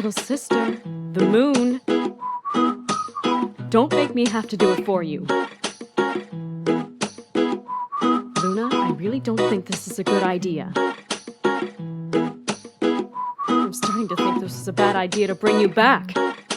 little sister, the moon. Don't make me have to do it for you. Luna, I really don't think this is a good idea. I'm starting to think this is a bad idea to bring you back.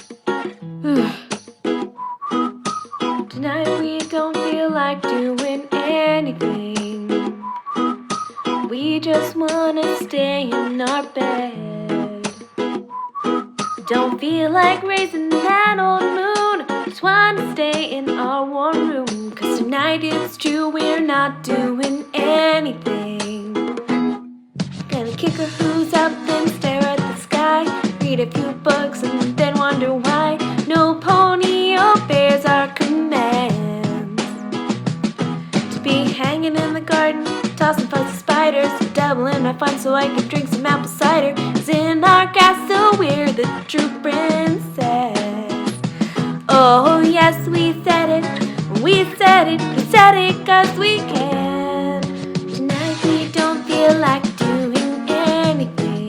Tonight we don't feel like doing anything. We just wanna stay in our bed. Don't feel like raising that old moon. Just wanna stay in our warm room. 'Cause tonight it's true, we're not doing anything. Gonna kick our hooves up, then stare at the sky. Read a few books and then wonder why no pony obeys our commands. To be hanging in the garden, tossing fuzzy spiders, doubling my fun so I can drink some apple cider. 'Cause in our castle we're the true princess. Oh yes, we said it, we said it, we said it 'cause we can. Tonight we don't feel like doing anything.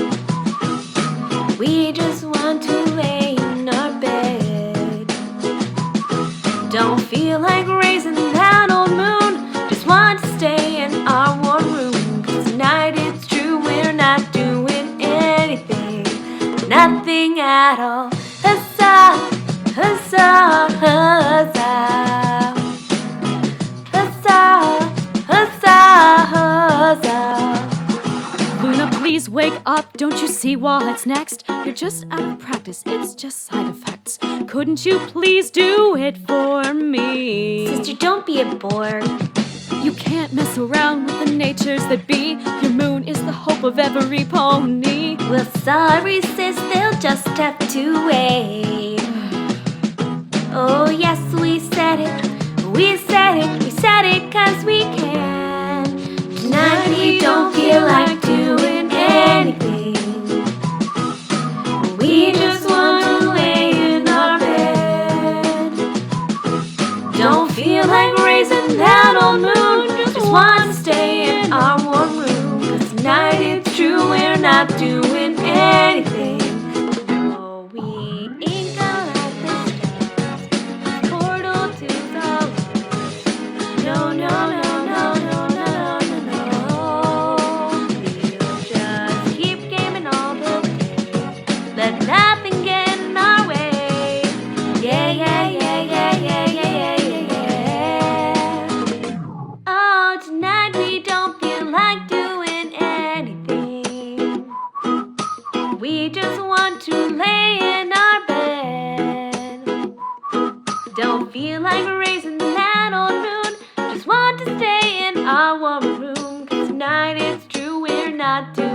We just want to lay in our bed. Don't feel like raising that old moon. Just want to stay in our warm room. 'Cause tonight it's true, we're not doing anything. Nothing at all. Huzzah, huzzah, huzzah. Huzzah, huzzah, huzzah. Luna, please wake up. Don't you see what's next? You're just out of practice. It's just side effects. Couldn't you please do it for me? Sister, don't be a bore. You can't mess around with the natures that be. Your moon is the hope of every pony. Well, sorry, sis, they'll just have to wait. Oh, yes, we said it, we said it, we said it 'cause we can. Tonight we don't feel like doing anything. We just want to lay in our bed. Don't feel like raising that old moon. Just want to stay in our warm room. 'Cause tonight it's true, we're not doing anything. Oh, we ain't gonna let this stars portal to the world. No, no, no, no, no, no, no, no, no. We'll just keep gaming all the day. Let nothing get in our way. Yeah, yeah, yeah, yeah, yeah, yeah, yeah, yeah. Oh, tonight we don't feel like doing anything. We just want to lay in our bed. Don't feel like raising that old moon. Just want to stay in our warm room. 'Cause tonight it's true, we're not doing